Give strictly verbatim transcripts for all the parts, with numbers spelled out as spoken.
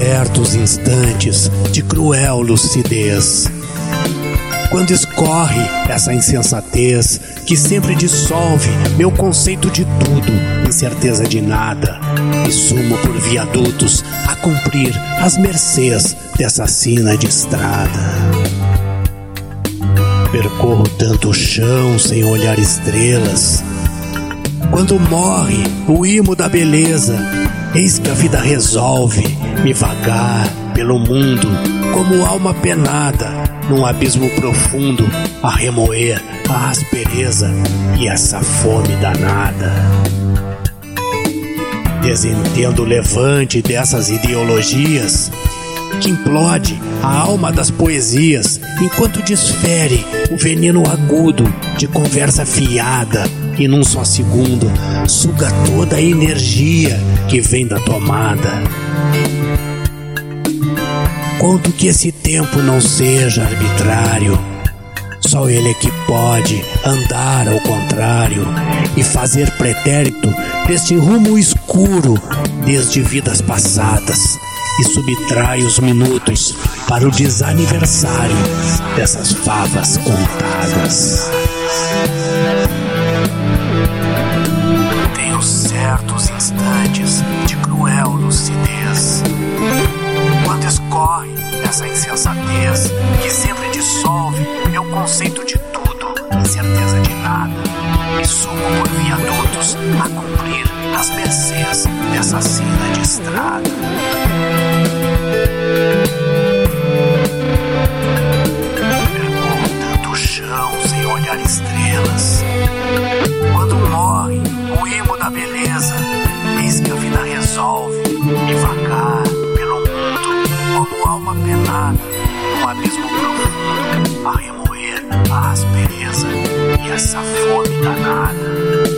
certos instantes de cruel lucidez, quando escorre essa insensatez que sempre dissolve meu conceito de tudo em certeza de nada, e sumo por viadutos a cumprir as mercês dessa sina de estrada. Percorro tanto chão sem olhar estrelas, quando morre o imo da beleza, eis que a vida resolve me vagar pelo mundo como alma penada, num abismo profundo a remoer a aspereza e essa fome danada. Desentendo o levante dessas ideologias que implode a alma das poesias, enquanto desfere o veneno agudo de conversa fiada, e num só segundo suga toda a energia que vem da tomada. Conto que esse tempo não seja arbitrário, só ele é que pode andar ao contrário e fazer pretérito deste rumo escuro desde vidas passadas, e subtrai os minutos para o desaniversário dessas favas contadas. Tenho certos instantes de cruel lucidez, quando escorre essa insensatez que sempre dissolve meu conceito de tudo em certeza de nada, e sumo por viadutos a cumprir as mercês dessa sina de estrada. Percorro tanto chão sem olhar estrelas, quando morre o imo da beleza, eis que a vida resolve me vagar pelo mundo como alma penada, num abismo profundo a remoer a aspereza e essa fome danada.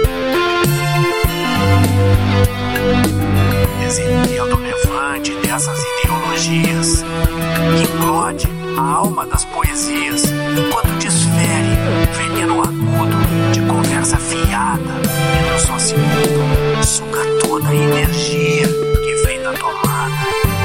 Desentendo o levante dessas ideologias que implode a alma das poesias, enquanto desfere veneno agudo de conversa fiada, e num só segundo suga toda a energia que vem da tomada.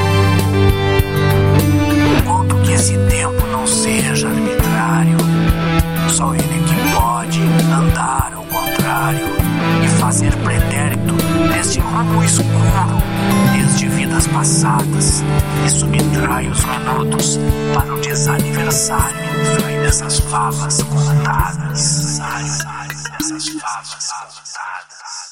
Conto que esse tempo não seja arbitrário, só ele que pode andar ao contrário e fazer pretérito deste rumo escuro desde vidas passadas, e subtrai os minutos para o desaniversário dessas favas contadas. Dessas favas contadas.